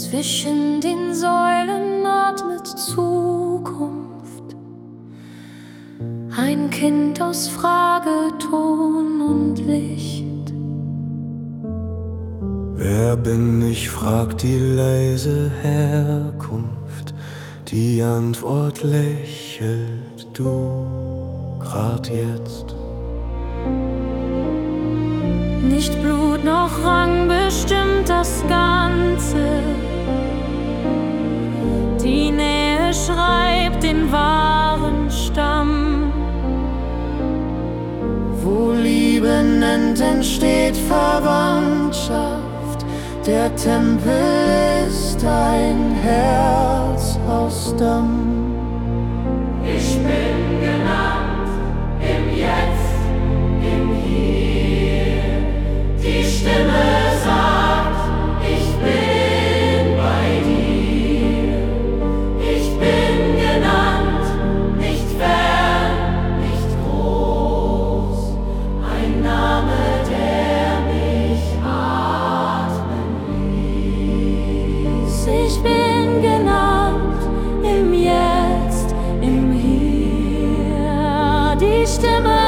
Zwischen den Säulen atmet Zukunft. Ein Kind aus Frageton und Licht. Wer bin ich, fragt die leise Herkunft. Die Antwort lächelt: du, grad jetzt. Nicht Blut noch Rang bestimmt das Ganze. Die Nähe schreibt den wahren Stamm. Wo Liebe nennt, entsteht Verwandtschaft. Der Tempel ist ein Herz aus Damm. Ich bin genannt im Jetzt, im Hier. Die Stimme sagt, ich bin bei dir. Ich bin genannt, nicht fern, nicht groß. Ein Name, der mich atmen ließ. Ich bin genannt im Jetzt, im Hier. Die Stimme